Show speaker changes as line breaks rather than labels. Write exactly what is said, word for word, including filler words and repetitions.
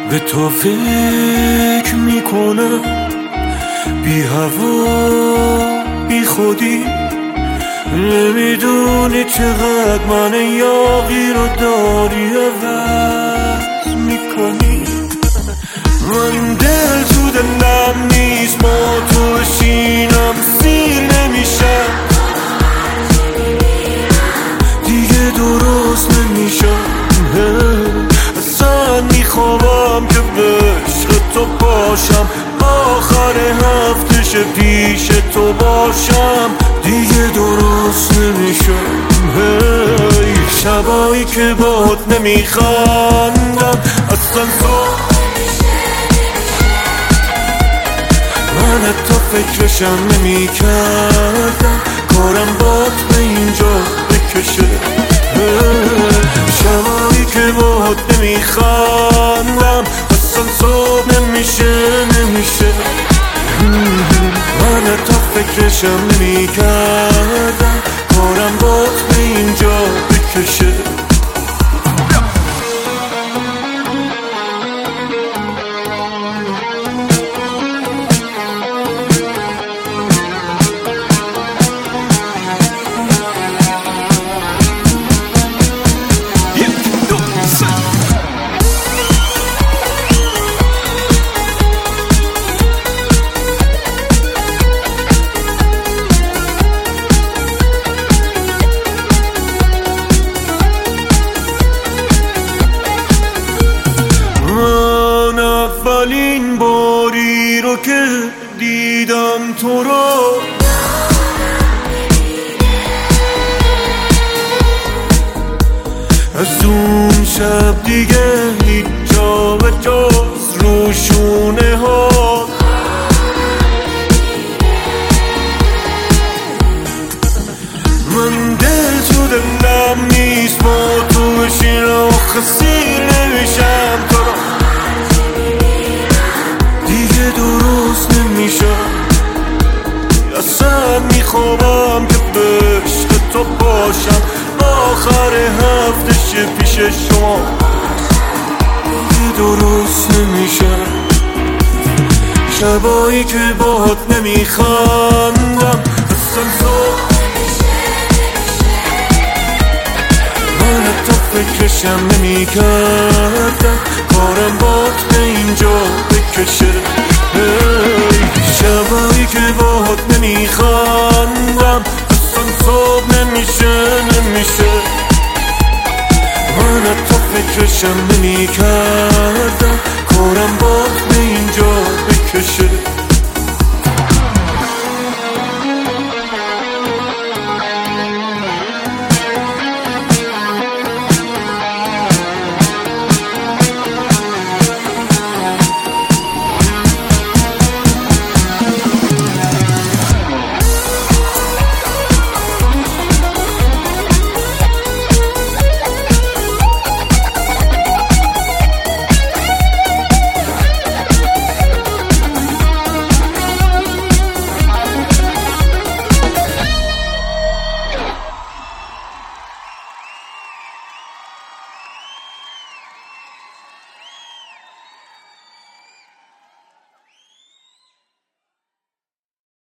به تو فکر میکنم بی هوا بی خودی، نمیدونی چقدر من یاغی رو داری عوض میکنی. من دل تو دلم نیست، ما تو شینم سیر نمیشم، دیگه درست نمیشم. اصلا میخوام که به عشق تو باشم، آخر هفتش پیش تو باشم، دیگه درست نمیشم. هی شبایی که باهات نمیخندم اصلا تو من حتی فکرشم نمیکردم، کارم بات به اینجا بکشه. شبایی که باهات نمیخندم اصلا صبح نمیشه نمیشه. من حتی فکرشم نمیکردم، کارم بات به اینجا بکشه. اولین باری رو که دیدم تو رو، از اون شب دیگه هیچ جا به جز روشونه ها. من دل تو دلم نیست، با تو بشین و خسیر نمیشم، تو رو درست نمیشم. اصلا میخوام که به عشق تو باشم، آخر هفتش پیش شما، درست نمیشم. شبایی که باهات نمیخندم اصلا تو من حتی فکرشم نمیکردم، کارم بات به اینجا بکشه. شبایی که باهات نمیخندم اصلا صبح نمیشه نمیشه. من حتی فکرشم نمیکردم، کارم بات به اینجا بکشه.